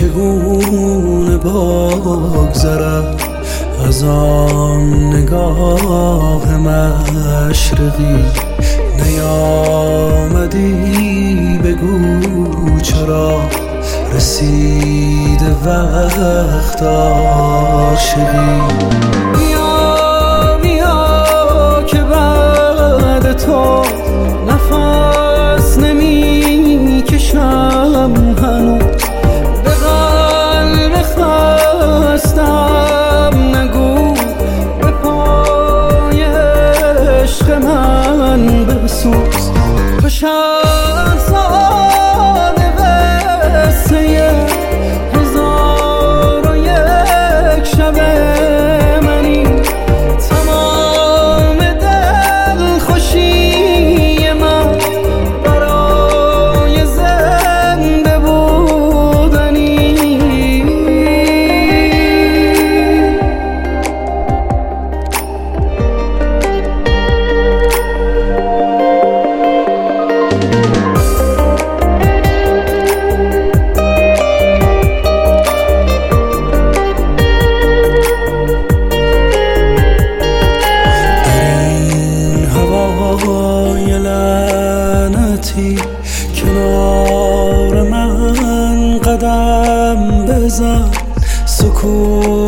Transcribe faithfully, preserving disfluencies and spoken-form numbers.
چگونه بگذرد از آن نگاه مشرقی؟ نیامدی بگو چرا رسیده وقت عاشقی؟ بیا بیا که بعد تو نفس نمی کشم هنوز، به قلب خستم نگو به پای عشق من بسوز. تو شاهزاده قصه هزار و یک شب منی، تمام دل خوشی من برای زنده بودنی. کنار من قدم بزن، سکوت